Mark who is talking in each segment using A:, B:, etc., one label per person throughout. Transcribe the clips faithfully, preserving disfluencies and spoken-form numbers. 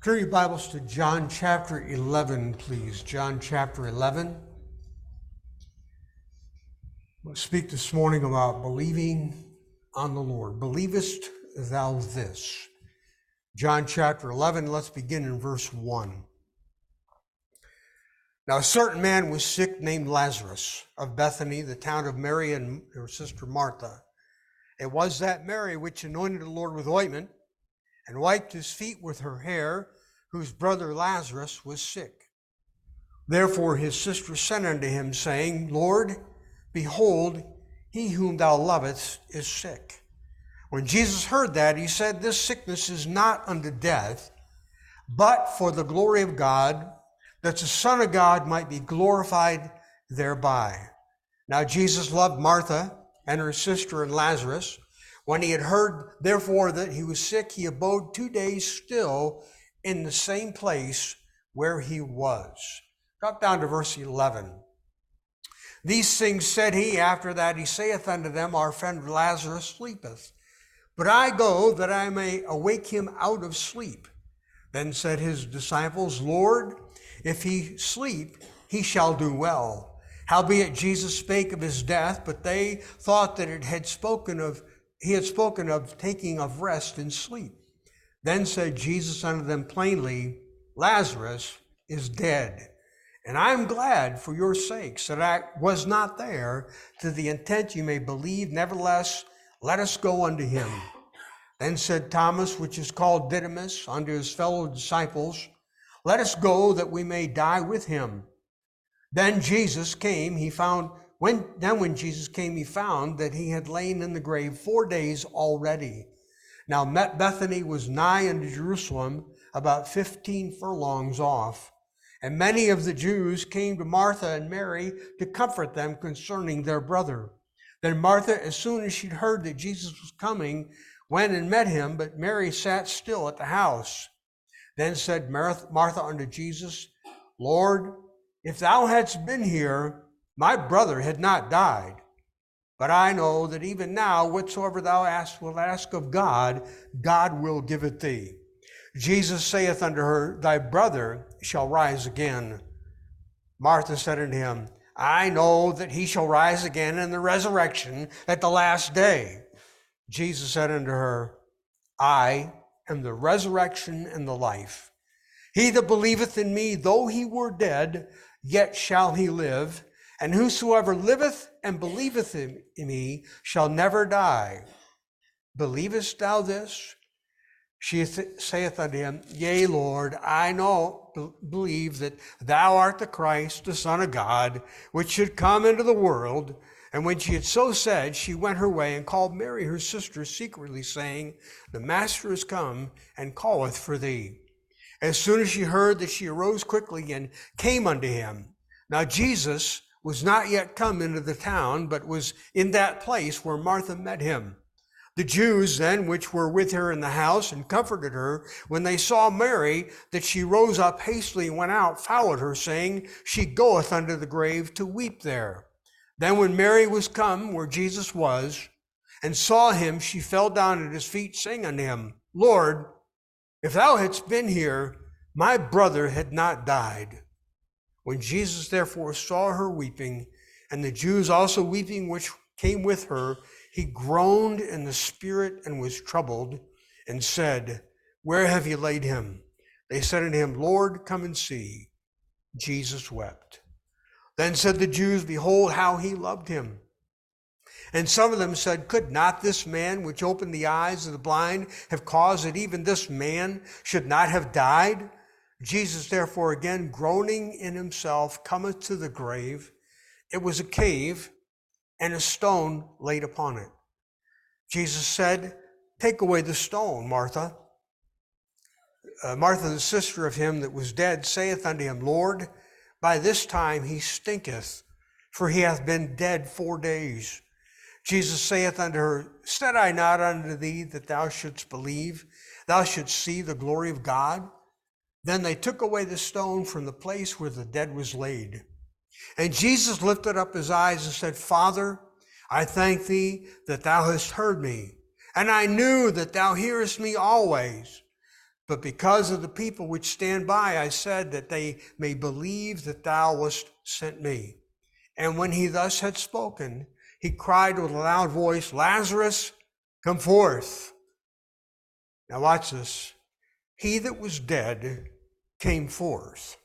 A: Turn your Bibles to John chapter eleven, please. John chapter eleven. We'll speak this morning about believing on the Lord. Believest thou this? John chapter eleven, let's begin in verse one. Now a certain man was sick named Lazarus of Bethany, the town of Mary and her sister Martha. It was that Mary which anointed the Lord with ointment and wiped his feet with her hair, whose brother Lazarus was sick. Therefore his sister sent unto him, saying, Lord, behold, he whom thou lovest is sick. When Jesus heard that, he said, This sickness is not unto death, but for the glory of God, that the Son of God might be glorified thereby. Now Jesus loved Martha and her sister and Lazarus. When he had heard, therefore, that he was sick, he abode two days still in the same place where he was. Drop down to verse eleven. These things said he. After that he saith unto them, Our friend Lazarus sleepeth, but I go that I may awake him out of sleep. Then said his disciples, Lord, if he sleep, he shall do well. Howbeit Jesus spake of his death, but they thought that it had spoken of he had spoken of taking of rest and sleep. Then said Jesus unto them plainly, Lazarus is dead, and I am glad for your sakes that I was not there, to the intent you may believe. Nevertheless, let us go unto him. Then said Thomas, which is called Didymus, unto his fellow disciples, Let us go that we may die with him. Then Jesus came, he found, when, then when Jesus came, he found that he had lain in the grave four days already. Now Bethany was nigh unto Jerusalem, about fifteen furlongs off. And many of the Jews came to Martha and Mary to comfort them concerning their brother. Then Martha, as soon as she'd heard that Jesus was coming, went and met him, but Mary sat still at the house. Then said Martha unto Jesus, Lord, if thou hadst been here, my brother had not died. But I know that even now, whatsoever thou ask, wilt ask of God, God will give it thee. Jesus saith unto her, Thy brother shall rise again. Martha said unto him, I know that he shall rise again in the resurrection at the last day. Jesus said unto her, I am the resurrection and the life. He that believeth in me, though he were dead, yet shall he live. And whosoever liveth and believeth in me shall never die. Believest thou this? She saith unto him, Yea, Lord, I know, believe that thou art the Christ, the Son of God, which should come into the world. And when she had so said, she went her way and called Mary her sister secretly, saying, The Master is come and calleth for thee. As soon as she heard that, she arose quickly and came unto him. Now Jesus was not yet come into the town, but was in that place where Martha met him. The Jews then, which were with her in the house, and comforted her, when they saw Mary, that she rose up hastily and went out, followed her, saying, She goeth unto the grave to weep there. Then when Mary was come where Jesus was, and saw him, she fell down at his feet, saying unto him, Lord, if thou hadst been here, my brother had not died. When Jesus therefore saw her weeping, and the Jews also weeping which came with her, he groaned in the spirit and was troubled, and said, Where have ye laid him? They said unto him, Lord, come and see. Jesus wept. Then said the Jews, Behold how he loved him. And some of them said, Could not this man which opened the eyes of the blind have caused that even this man should not have died? Jesus therefore, again groaning in himself, cometh to the grave. It was a cave, and a stone laid upon it. Jesus said, Take away the stone, Martha. Uh, Martha, the sister of him that was dead, saith unto him, Lord, by this time he stinketh, for he hath been dead four days. Jesus saith unto her, Said I not unto thee that thou shouldst believe, thou shouldst see the glory of God? Then they took away the stone from the place where the dead was laid. And Jesus lifted up his eyes and said, Father, I thank thee that thou hast heard me, and I knew that thou hearest me always. But because of the people which stand by, I said that they may believe that thou wast sent me. And when he thus had spoken, he cried with a loud voice, Lazarus, come forth. Now watch this. He that was dead came forth,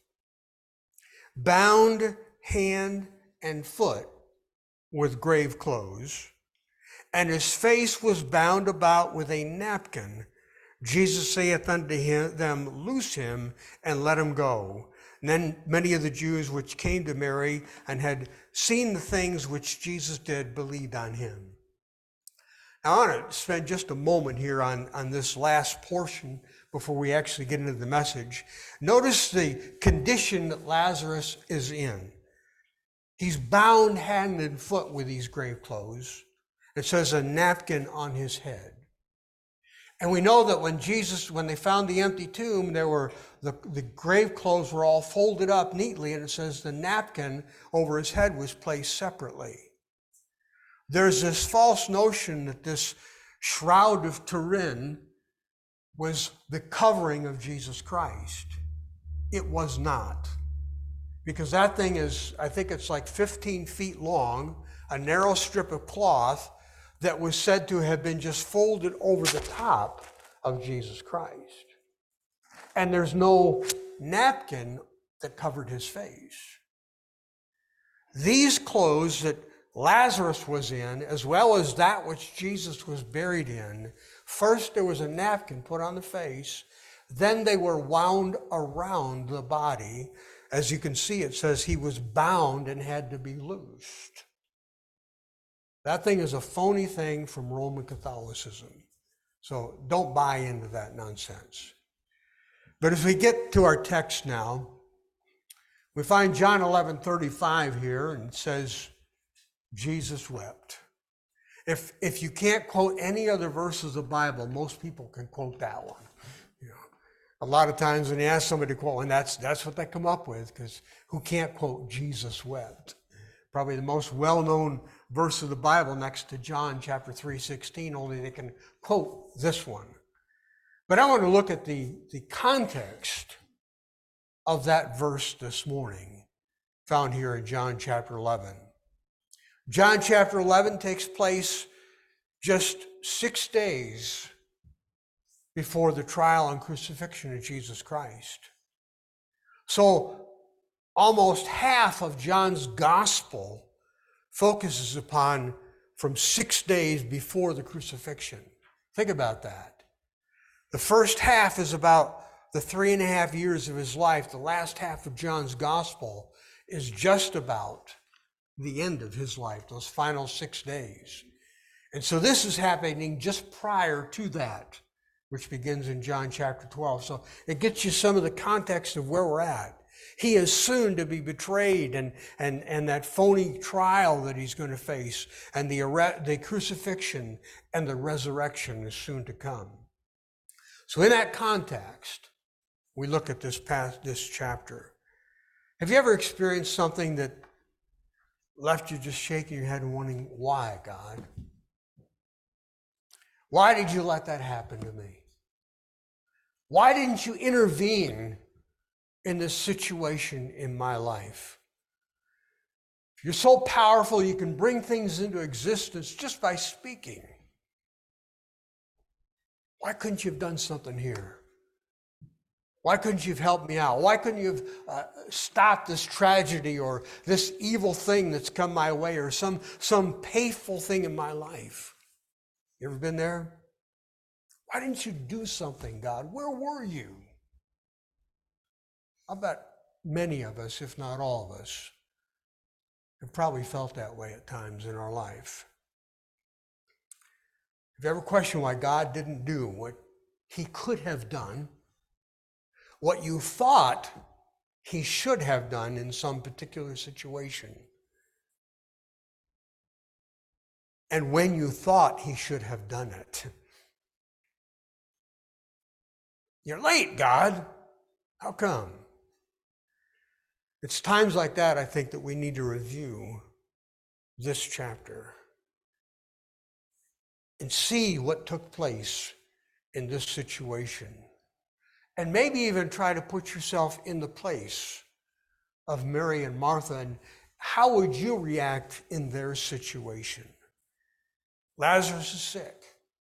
A: bound hand and foot with grave clothes, and his face was bound about with a napkin. Jesus saith unto him, them, loose him and let him go. And then many of the Jews which came to Mary and had seen the things which Jesus did believed on him. Now, I want to spend just a moment here on, on this last portion before we actually get into the message. Notice the condition that Lazarus is in. He's bound hand and foot with these grave clothes. It says a napkin on his head. And we know that when Jesus, when they found the empty tomb, there were the, the grave clothes were all folded up neatly, and it says the napkin over his head was placed separately. There's this false notion that this shroud of Turin was the covering of Jesus Christ. It was not. Because that thing is, I think it's like fifteen feet long, a narrow strip of cloth that was said to have been just folded over the top of Jesus Christ. And there's no napkin that covered his face. These clothes that Lazarus was in, as well as that which Jesus was buried in, first there was a napkin put on the face, then they were wound around the body. As you can see, it says he was bound and had to be loosed. That thing is a phony thing from Roman Catholicism. So don't buy into that nonsense. But as we get to our text now, we find John eleven thirty-five here, and it says, Jesus wept. If, if you can't quote any other verse of the Bible, most people can quote that one. You know, a lot of times when you ask somebody to quote, and that's, that's what they come up with, because who can't quote Jesus wept? Probably the most well-known verse of the Bible next to John chapter three sixteen, only they can quote this one. But I want to look at the, the context of that verse this morning, found here in John chapter eleven. John chapter eleven takes place just six days before the trial and crucifixion of Jesus Christ. So almost half of John's gospel focuses upon from six days before the crucifixion. Think about that. The first half is about the three and a half years of his life. The last half of John's gospel is just about the end of his life, those final six days. And so this is happening just prior to that, which begins in John chapter twelve. So it gets you some of the context of where we're at. He is soon to be betrayed, and, and, and that phony trial that he's going to face, and the, the crucifixion and the resurrection is soon to come. So in that context, we look at this past, this chapter. Have you ever experienced something that left you just shaking your head and wondering, why, God? Why did you let that happen to me? Why didn't you intervene in this situation in my life? You're so powerful, you can bring things into existence just by speaking. Why couldn't you have done something here? Why couldn't you have helped me out? Why couldn't you have uh, stopped this tragedy or this evil thing that's come my way, or some, some painful thing in my life? You ever been there? Why didn't you do something, God? Where were you? I bet many of us, if not all of us, have probably felt that way at times in our life. Have you ever questioned why God didn't do what he could have done, what you thought he should have done in some particular situation, and when you thought he should have done it? You're late, God. How come? It's times like that, I think, that we need to review this chapter and see what took place in this situation. And maybe even try to put yourself in the place of Mary and Martha, and how would you react in their situation? Lazarus is sick,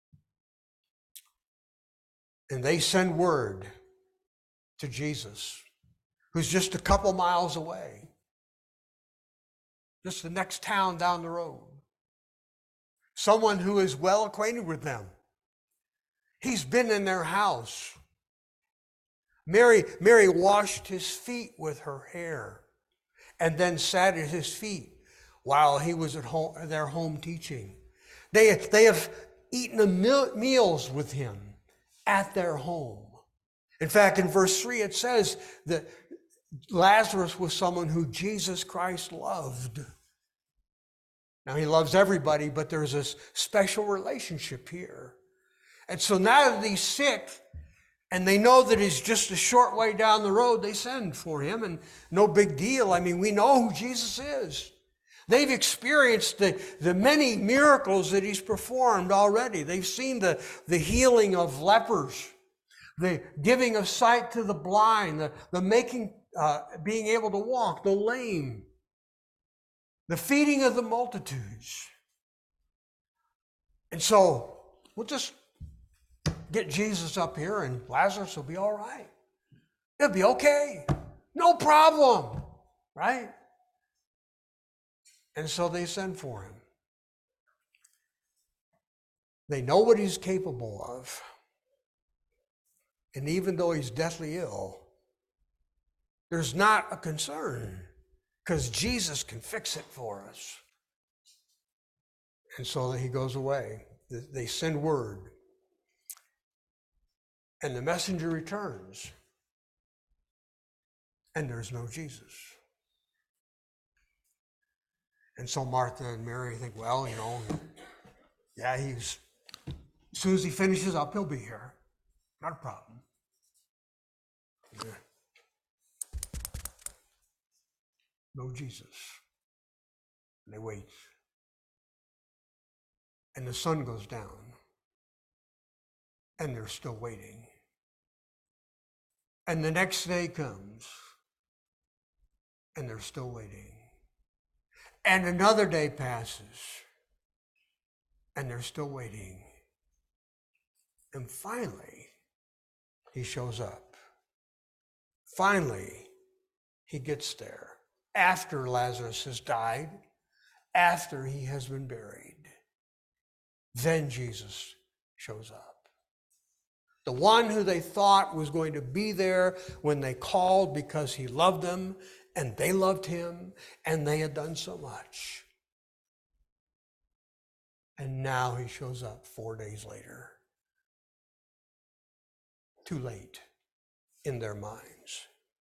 A: and they send word to Jesus, who's just a couple miles away, just the next town down the road. Someone who is well acquainted with them. He's been in their house. Mary, Mary washed his feet with her hair and then sat at his feet while he was at home, their home teaching. They, they have eaten a meal, meals with him at their home. In fact, in verse three, it says that Lazarus was someone who Jesus Christ loved. Now, he loves everybody, but there's this special relationship here. And so now that he's sick, and they know that he's just a short way down the road, they send for him, and no big deal. I mean, we know who Jesus is. They've experienced the, the many miracles that he's performed already. They've seen the, the healing of lepers, the giving of sight to the blind, the, the making, uh, being able to walk, the lame, the feeding of the multitudes. And so we'll just get Jesus up here and Lazarus will be all right. It'll be okay. No problem, right? And so they send for him. They know what he's capable of. And even though he's deathly ill, there's not a concern because Jesus can fix it for us. And so he goes away. They send word. And the messenger returns. And there's no Jesus. And so Martha and Mary think, well, you know, yeah, he's, as soon as he finishes up, he'll be here. Not a problem. Yeah. No Jesus. And they wait. And the sun goes down. And they're still waiting. And the next day comes. And they're still waiting. And another day passes. And they're still waiting. And finally, he shows up. Finally, he gets there. After Lazarus has died, after he has been buried, then Jesus shows up. The one who they thought was going to be there when they called because he loved them and they loved him and they had done so much. And now he shows up four days later. Too late in their minds.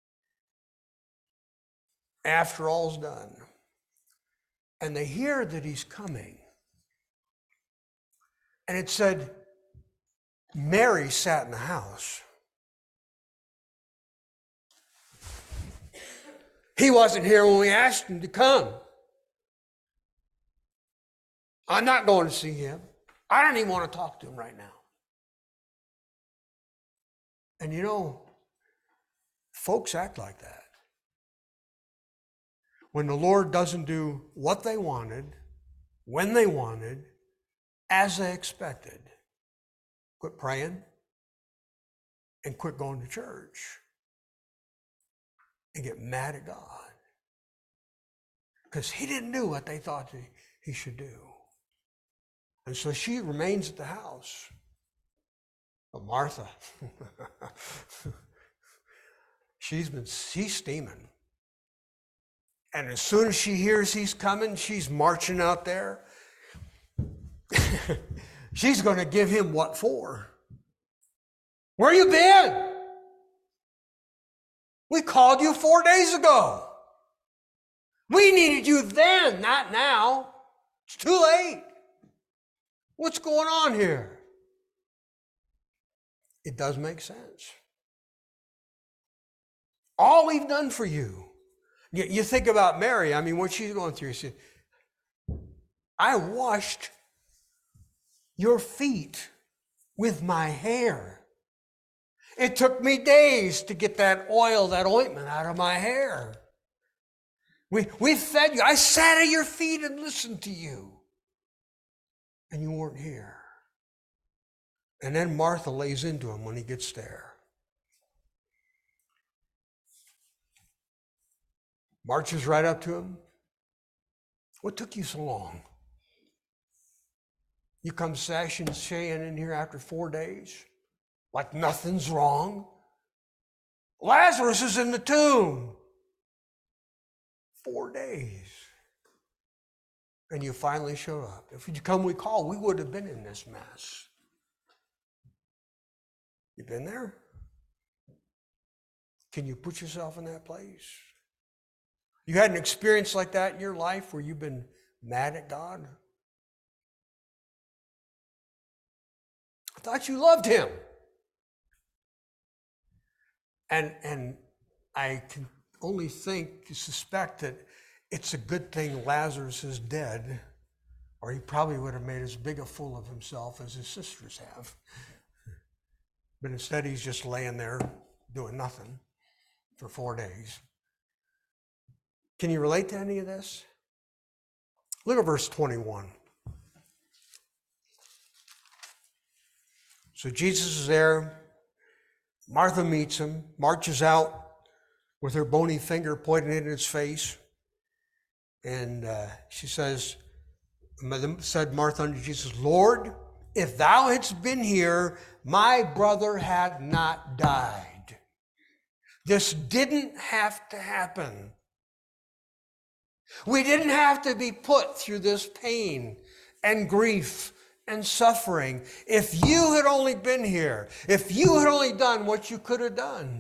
A: After all's done, and they hear that he's coming. And it said, Mary sat in the house. He wasn't here when we asked him to come. I'm not going to see him. I don't even want to talk to him right now. And you know, folks act like that. When the Lord doesn't do what they wanted, when they wanted, as they expected, quit praying and quit going to church and get mad at God because he didn't do what they thought he should do. And so she remains at the house. But Martha, she's been, she's steaming. And as soon as she hears he's coming, she's marching out there. She's going to give him what for? Where you been? We called you four days ago. We needed you then, not now. It's too late. What's going on here? It does make sense. All we've done for you. You, you think about Mary, I mean, what she's going through. She said, I washed your feet with my hair. It took me days to get that oil, that ointment out of my hair. We, we fed you. I sat at your feet and listened to you. And you weren't here. And then Martha lays into him when he gets there. Marches right up to him. What took you so long? You come sashing, shaying in here after four days, like nothing's wrong. Lazarus is in the tomb. Four days. And you finally showed up. If you'd come, we call, we would have been in this mess. You been there? Can you put yourself in that place? You had an experience like that in your life where you've been mad at God? I thought you loved him. And, and I can only think, suspect that it's a good thing Lazarus is dead, or he probably would have made as big a fool of himself as his sisters have. But instead, he's just laying there doing nothing for four days. Can you relate to any of this? Look at verse twenty-one. So Jesus is there. Martha meets him, marches out with her bony finger pointing in his face. And uh, she says, said Martha unto Jesus, Lord, if thou hadst been here, my brother had not died. This didn't have to happen. We didn't have to be put through this pain and grief and suffering. If you had only been here, if you had only done what you could have done.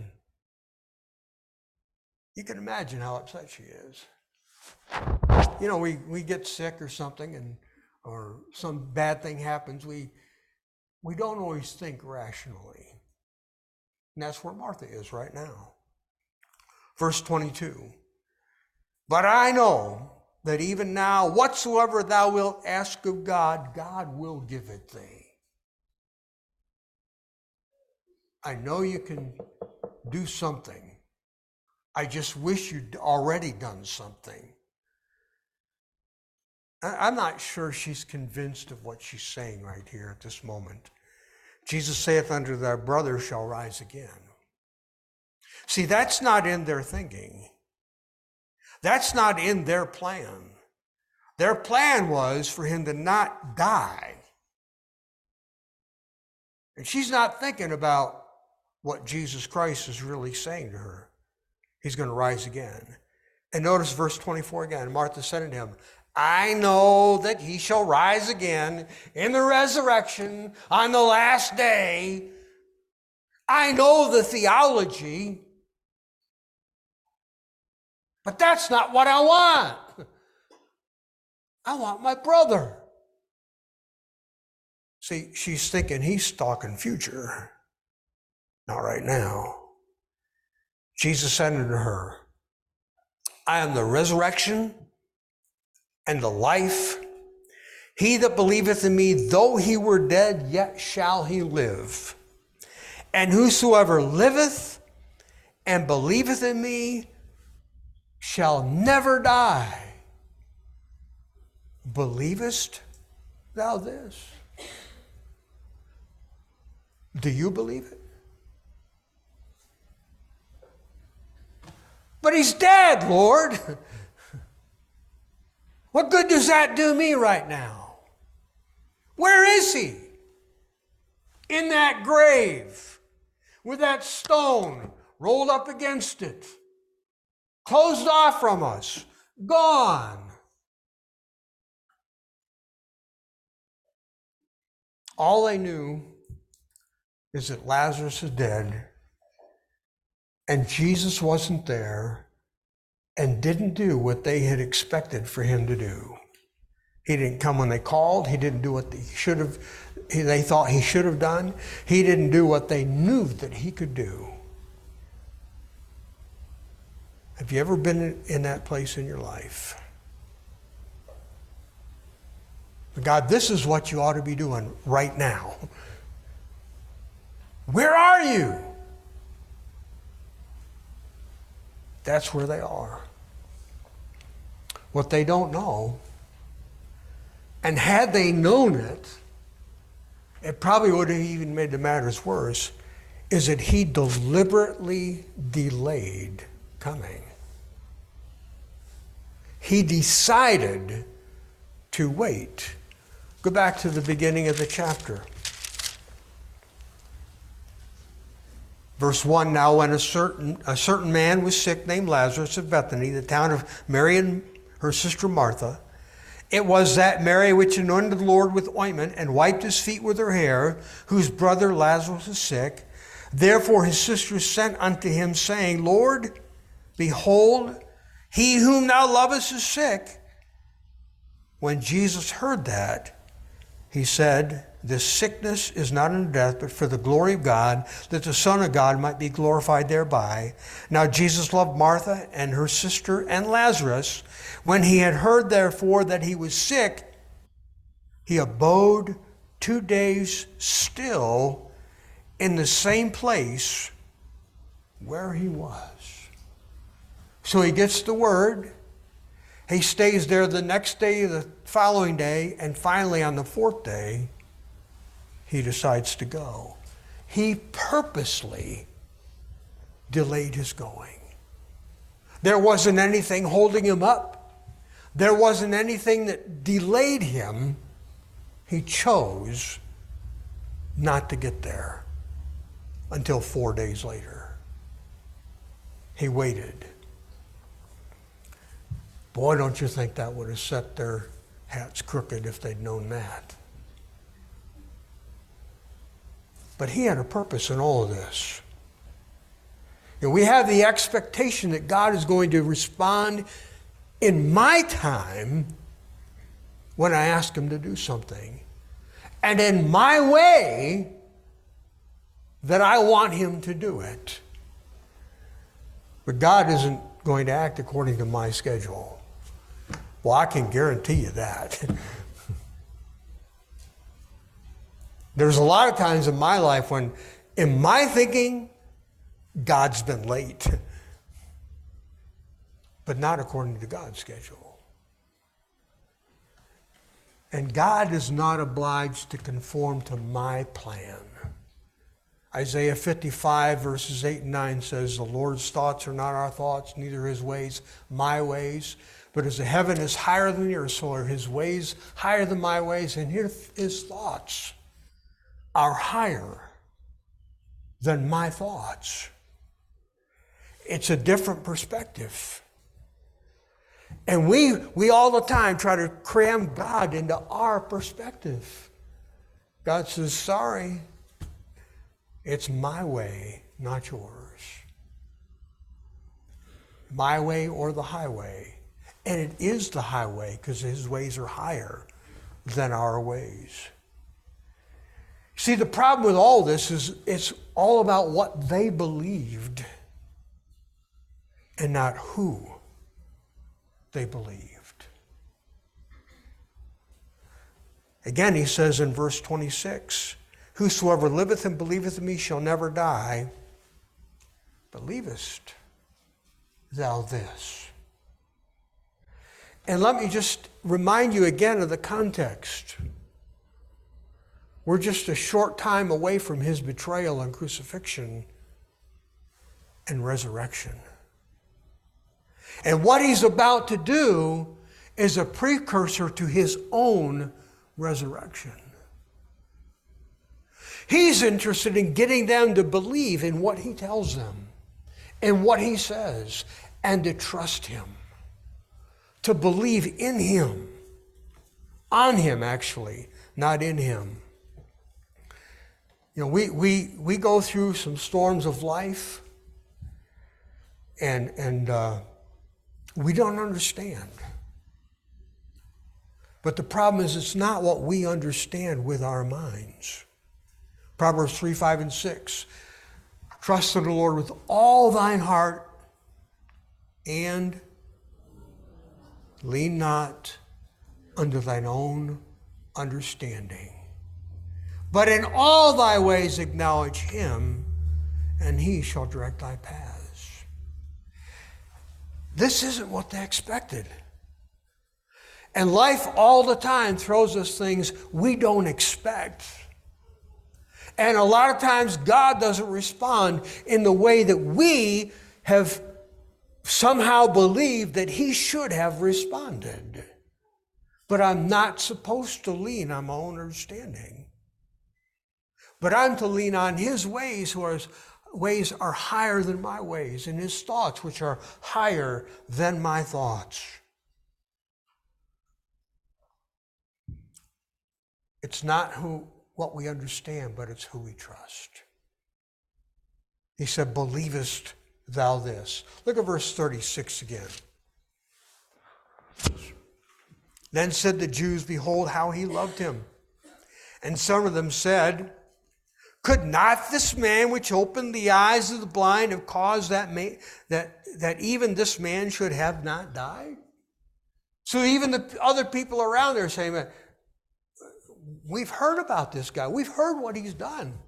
A: You can imagine how upset she is. You know, we, we get sick or something, and or some bad thing happens, we we don't always think rationally. And that's where Martha is right now. Verse twenty-two. But I know that even now, whatsoever thou wilt ask of God, God will give it thee. I know you can do something. I just wish you'd already done something. I'm not sure she's convinced of what she's saying right here at this moment. Jesus saith unto thy brother shall rise again. See, that's not in their thinking. That's not in their plan. Their plan was for him to not die. And she's not thinking about what Jesus Christ is really saying to her. He's going to rise again. And notice verse twenty-four again. Martha said unto him, I know that he shall rise again in the resurrection on the last day. I know the theology, but that's not what I want. I want my brother. See, she's thinking he's talking future, not right now. Jesus said unto her, I am the resurrection and the life. He that believeth in me, though he were dead, yet shall he live. And whosoever liveth and believeth in me shall never die. Believest thou this? Do you believe it? But he's dead, Lord. What good does that do me right now? Where is he? In that grave, with that stone rolled up against it, closed off from us, gone. All they knew is that Lazarus is dead, and Jesus wasn't there and didn't do what they had expected for him to do. He didn't come when they called. He didn't do what he should have, they thought he should have done. He didn't do what they knew that he could do. Have you ever been in that place in your life? God, this is what you ought to be doing right now. Where are you? That's where they are. What they don't know, and had they known it, it probably would have even made the matters worse, is that he deliberately delayed coming. He decided to wait. Go back to the beginning of the chapter. Verse one, now when a certain, a certain man was sick named Lazarus of Bethany, the town of Mary and her sister Martha, it was that Mary which anointed the Lord with ointment and wiped his feet with her hair, whose brother Lazarus was sick. Therefore his sisters sent unto him, saying, Lord, behold, he whom thou lovest is sick. When Jesus heard that, he said, this sickness is not unto death, but for the glory of God, that the Son of God might be glorified thereby. Now Jesus loved Martha and her sister and Lazarus. When he had heard, therefore, that he was sick, he abode two days still in the same place where he was. So he gets the word. He stays there the next day, the following day, and finally on the fourth day, he decides to go. He purposely delayed his going. There wasn't anything holding him up. There wasn't anything that delayed him. He chose not to get there until four days later. He waited. Boy, don't you think that would have set their hats crooked if they'd known that. But he had a purpose in all of this. And we have the expectation that God is going to respond in my time when I ask him to do something, and in my way that I want him to do it. But God isn't going to act according to my schedule. Well, I can guarantee you that. There's a lot of times in my life when, in my thinking, God's been late. But not according to God's schedule. And God is not obliged to conform to my plan. Isaiah fifty-five verses eight and nine says, the Lord's thoughts are not our thoughts, neither his ways my ways. But as the heaven is higher than the earth, so are his ways higher than my ways, and his thoughts are higher than my thoughts. It's a different perspective. And we, we all the time try to cram God into our perspective. God says, sorry, it's my way, not yours. My way or the highway. And it is the highway because his ways are higher than our ways. See, the problem with all this is it's all about what they believed and not who they believed. Again, he says in verse twenty-six, whosoever liveth and believeth in me shall never die. Believest thou this? And let me just remind you again of the context. We're just a short time away from his betrayal and crucifixion and resurrection. And what he's about to do is a precursor to his own resurrection. He's interested in getting them to believe in what he tells them, in what he says, and to trust him, to believe in him, on him actually, not in him. You know, we, we, we go through some storms of life, and, and uh, we don't understand. But the problem is it's not what we understand with our minds. Proverbs three, five, and six. Trust in the Lord with all thine heart, and lean not unto thine own understanding. But in all thy ways acknowledge him, and he shall direct thy paths. This isn't what they expected. And life all the time throws us things we don't expect. And a lot of times God doesn't respond in the way that we have somehow believed that He should have responded. But I'm not supposed to lean on my own understanding. But I'm to lean on His ways, whose ways are higher than my ways, and His thoughts, which are higher than my thoughts. It's not who what we understand, but it's who we trust. He said, believest thou this? Look at verse thirty-six again. Then said the Jews, behold how he loved him. And some of them said, could not this man which opened the eyes of the blind have caused that, man, that, that even this man should have not died? So even the other people around there are saying, we've heard about this guy. We've heard what he's done.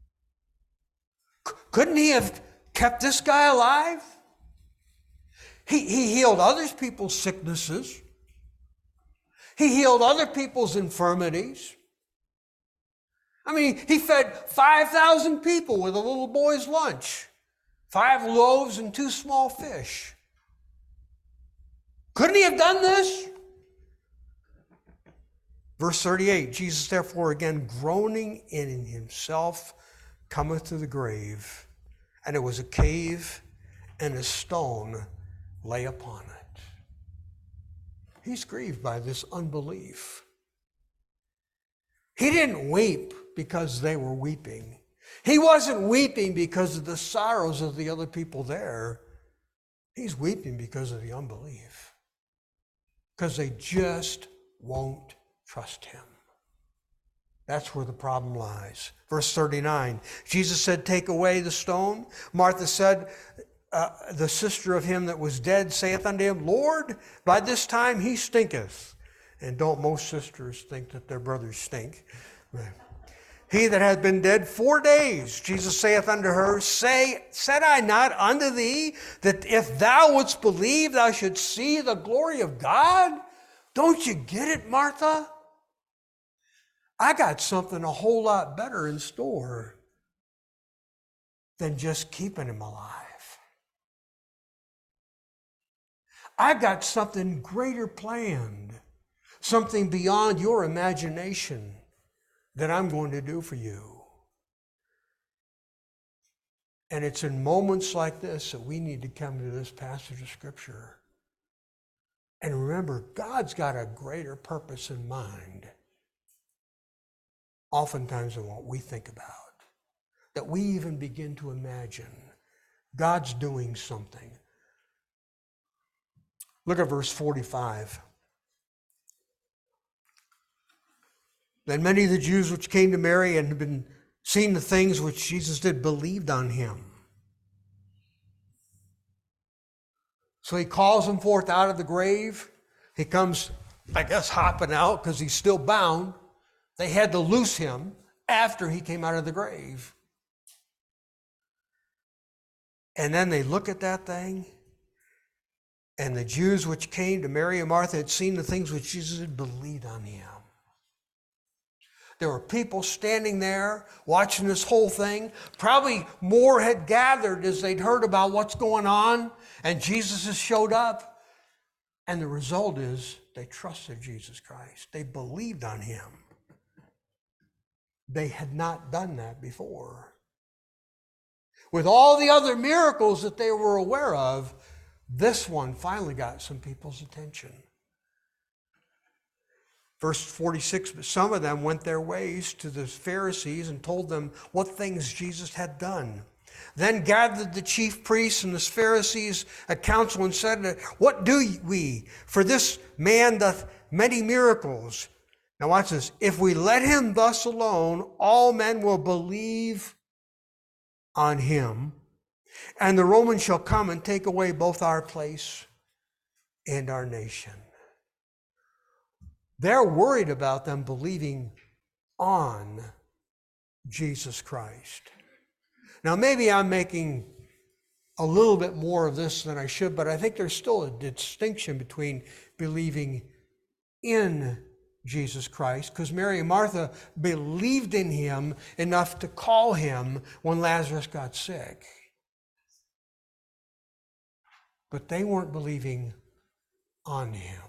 A: C- couldn't he have kept this guy alive? He, he healed other people's sicknesses. He healed other people's infirmities. I mean, he fed five thousand people with a little boy's lunch. Five loaves and two small fish. Couldn't he have done this? Verse thirty-eight, Jesus therefore again groaning in himself cometh to the grave, and it was a cave, and a stone lay upon it. He's grieved by this unbelief. He didn't weep because they were weeping. He wasn't weeping because of the sorrows of the other people there. He's weeping because of the unbelief. Because they just won't trust him. That's where the problem lies. Verse thirty-nine, Jesus said, take away the stone. Martha said, uh, the sister of him that was dead saith unto him, Lord, by this time he stinketh. And don't most sisters think that their brothers stink? He that hath been dead four days, Jesus saith unto her, Say, said I not unto thee, that if thou wouldst believe, thou shouldst see the glory of God? Don't you get it, Martha? I got something a whole lot better in store than just keeping him alive. I got something greater planned, something beyond your imagination that I'm going to do for you. And it's in moments like this that we need to come to this passage of Scripture. And remember, God's got a greater purpose in mind, oftentimes than what we think about, that we even begin to imagine. God's doing something. Look at verse forty-five. Then many of the Jews which came to Mary and had been seen the things which Jesus did believed on him. So he calls him forth out of the grave. He comes, I guess, hopping out because he's still bound. They had to loose him after he came out of the grave. And then they look at that thing, and the Jews which came to Mary and Martha had seen the things which Jesus had believed on him. There were people standing there watching this whole thing. Probably more had gathered as they'd heard about what's going on, and Jesus has showed up. And the result is they trusted Jesus Christ. They believed on him. They had not done that before. With all the other miracles that they were aware of, this one finally got some people's attention. Verse forty-six, but some of them went their ways to the Pharisees and told them what things Jesus had done. Then gathered the chief priests and the Pharisees a council and said, what do we? For this man doth many miracles. Now watch this. If we let him thus alone, all men will believe on him, and the Romans shall come and take away both our place and our nation. They're worried about them believing on Jesus Christ. Now, maybe I'm making a little bit more of this than I should, but I think there's still a distinction between believing in Jesus Christ, because Mary and Martha believed in him enough to call him when Lazarus got sick. But they weren't believing on him.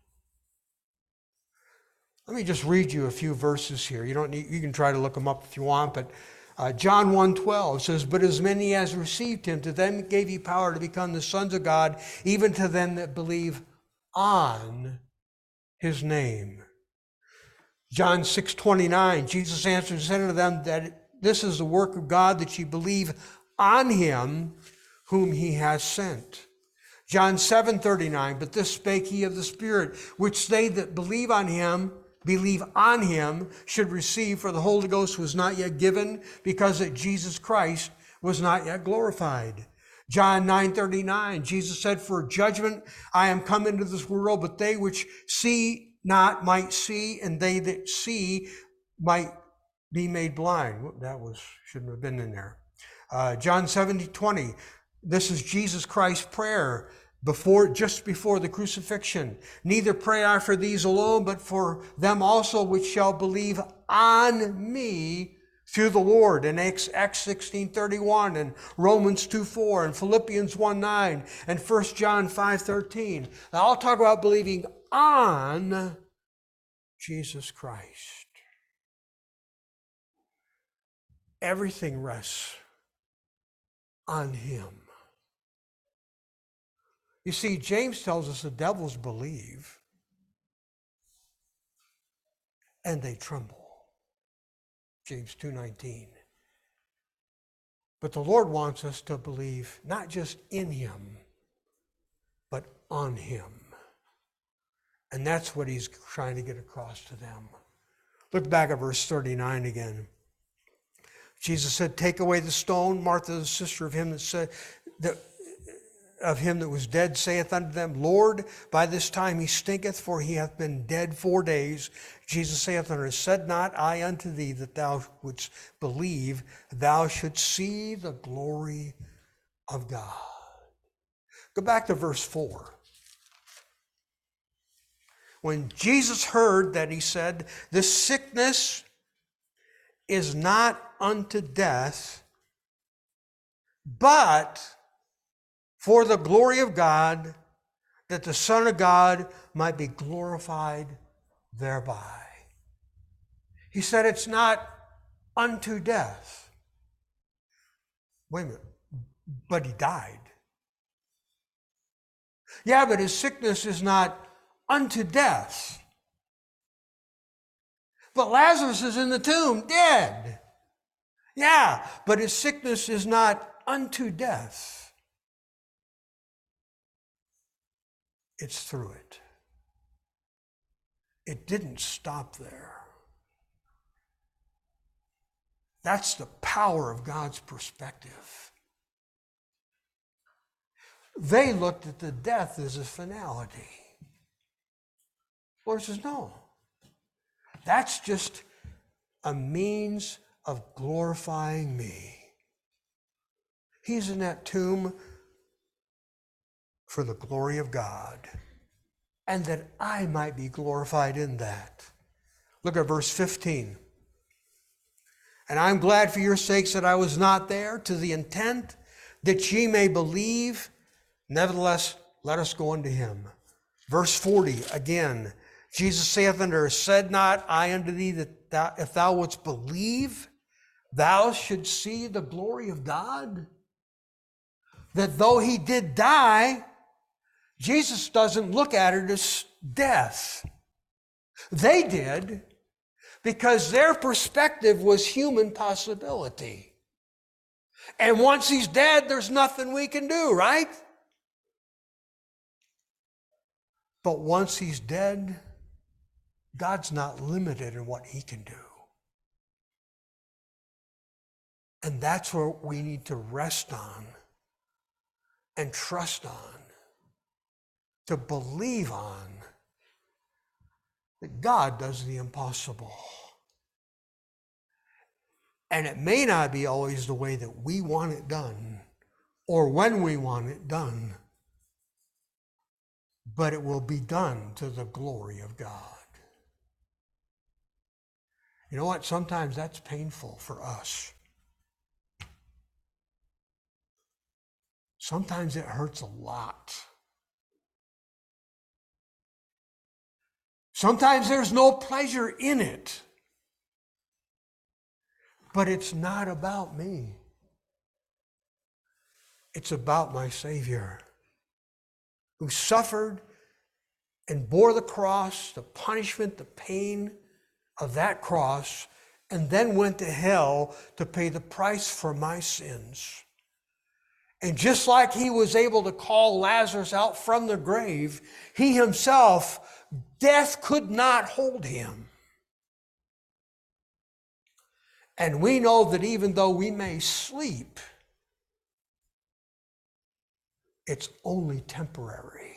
A: Let me just read you a few verses here. You don't need, you can try to look them up if you want, but uh, John one twelve says, "But as many as received him, to them gave he power to become the sons of God, even to them that believe on his name." John six twenty-nine, Jesus answered and said unto them that this is the work of God, that ye believe on him whom he has sent. John seven thirty-nine, "But this spake he of the Spirit, which they that believe on him, believe on him, should receive, for the Holy Ghost was not yet given, because that Jesus Christ was not yet glorified." John nine thirty-nine, Jesus said, "For judgment I am come into this world, but they which see not might see, and they that see might be made blind." Whoop, that was shouldn't have been in there. Uh, John seventeen twenty, this is Jesus Christ's prayer before, just before the crucifixion. "Neither pray I for these alone, but for them also which shall believe on me through the Lord." And Acts sixteen thirty-one, and Romans two four, and Philippians one nine, and First John five thirteen. They all talk about believing on Jesus Christ. Everything rests on him. You see, James tells us the devils believe and they tremble. James two nineteen. But the Lord wants us to believe not just in him, but on him. And that's what he's trying to get across to them. Look back at verse thirty-nine again. Jesus said, "Take away the stone." Martha, the sister of him that said that of him that was dead, saith unto them, "Lord, by this time he stinketh, for he hath been dead four days." Jesus saith unto her, "Said not I unto thee that thou wouldst believe, thou shouldst see the glory of God?" Go back to verse four. When Jesus heard that, he said, "This sickness is not unto death, but for the glory of God, that the Son of God might be glorified thereby." He said it's not unto death. Wait a minute, but he died. Yeah, but his sickness is not unto death. But Lazarus is in the tomb, dead. Yeah, but his sickness is not unto death. It's through it. It didn't stop there. That's the power of God's perspective. They looked at the death as a finality. The Lord says, no. That's just a means of glorifying me. He's in that tomb for the glory of God, and that I might be glorified in that. Look at verse fifteen. "And I'm glad for your sakes that I was not there, to the intent that ye may believe. Nevertheless, let us go unto him." Verse forty, again, Jesus saith unto her, "Said not I unto thee that thou, if thou wouldst believe, thou shouldst see the glory of God?" That though he did die, Jesus doesn't look at it as death. They did, because their perspective was human possibility. And once he's dead, there's nothing we can do, right? But once he's dead, God's not limited in what he can do. And that's where we need to rest on and trust on, to believe on, that God does the impossible. And it may not be always the way that we want it done, or when we want it done, but it will be done to the glory of God. You know what? Sometimes that's painful for us. Sometimes it hurts a lot. Sometimes there's no pleasure in it. But it's not about me. It's about my Savior, who suffered and bore the cross, the punishment, the pain of that cross, and then went to hell to pay the price for my sins. And just like he was able to call Lazarus out from the grave, he himself, death could not hold him. And we know that even though we may sleep, it's only temporary.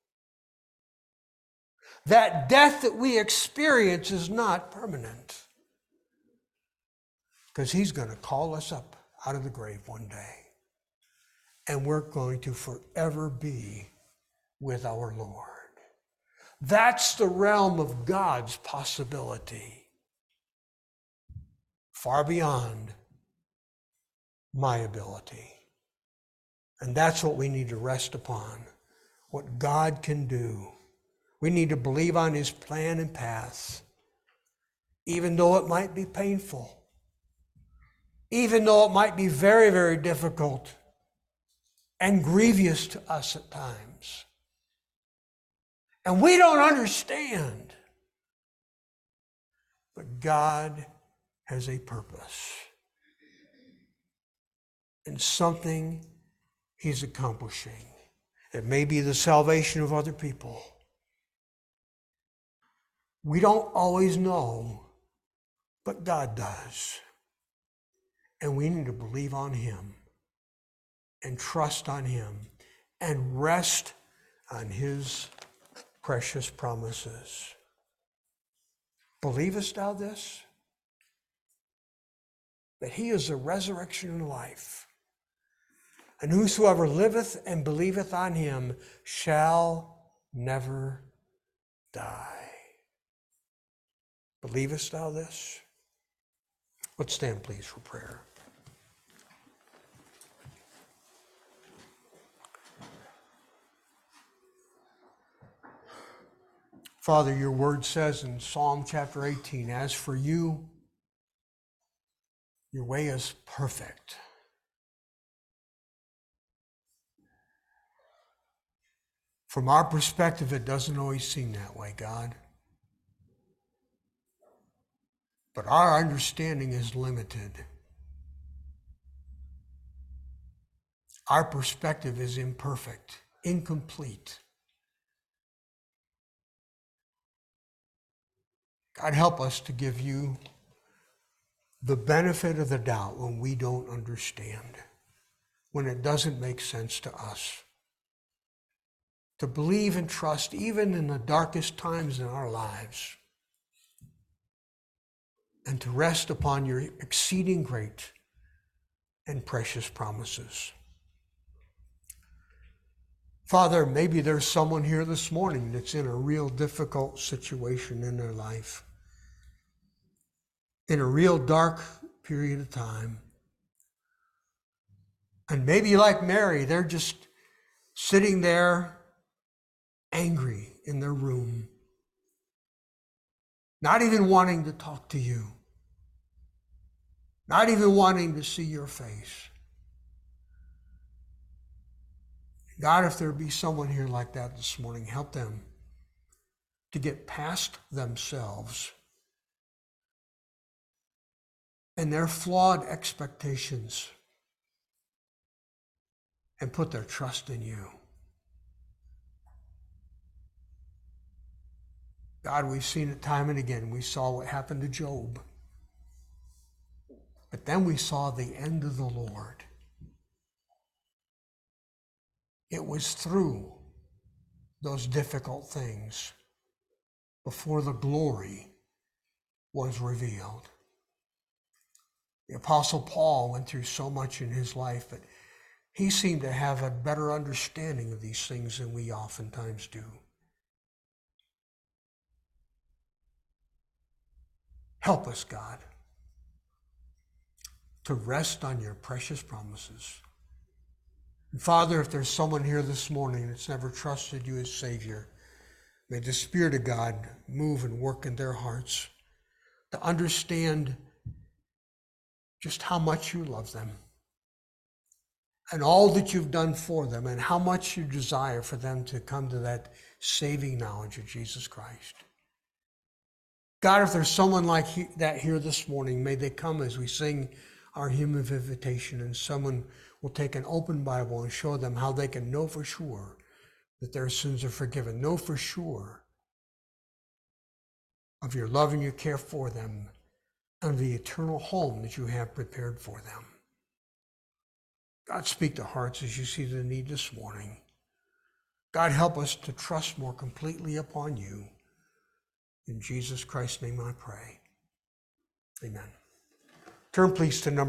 A: That death that we experience is not permanent, because he's going to call us up out of the grave one day, and we're going to forever be with our Lord. That's the realm of God's possibility, far beyond my ability. And that's what we need to rest upon, what God can do. We need to believe on his plan and path, even though it might be painful, even though it might be very, very difficult and grievous to us at times. And we don't understand. But God has a purpose and something he's accomplishing. It may be the salvation of other people. We don't always know, but God does. And we need to believe on him and trust on him and rest on his precious promises. Believest thou this? That he is the resurrection and life. And whosoever liveth and believeth on him shall never die. Believest thou this? Let's stand, please, for prayer. Father, your word says in Psalm chapter eighteen, as for you, your way is perfect. From our perspective, it doesn't always seem that way, God. But our understanding is limited. Our perspective is imperfect, incomplete. God, help us to give you the benefit of the doubt when we don't understand, when it doesn't make sense to us. To believe and trust even in the darkest times in our lives, and to rest upon your exceeding great and precious promises. Father, maybe there's someone here this morning that's in a real difficult situation in their life, in a real dark period of time. And maybe like Mary, they're just sitting there angry in their room, not even wanting to talk to you, not even wanting to see your face. God, if there be someone here like that this morning, help them to get past themselves and their flawed expectations and put their trust in you. God, we've seen it time and again. We saw what happened to Job. But then we saw the end of the Lord. It was through those difficult things before the glory was revealed. The Apostle Paul went through so much in his life, but he seemed to have a better understanding of these things than we oftentimes do. Help us, God, to rest on your precious promises. And Father, if there's someone here this morning that's never trusted you as Savior, may the Spirit of God move and work in their hearts to understand just how much you love them and all that you've done for them and how much you desire for them to come to that saving knowledge of Jesus Christ. God, if there's someone like he, that here this morning, may they come as we sing our hymn of invitation, and someone will take an open Bible and show them how they can know for sure that their sins are forgiven, know for sure of your love and your care for them, and the eternal home that you have prepared for them. God, speak to hearts as you see the need this morning. God, help us to trust more completely upon you. In Jesus Christ's name I pray. Amen. Turn please to number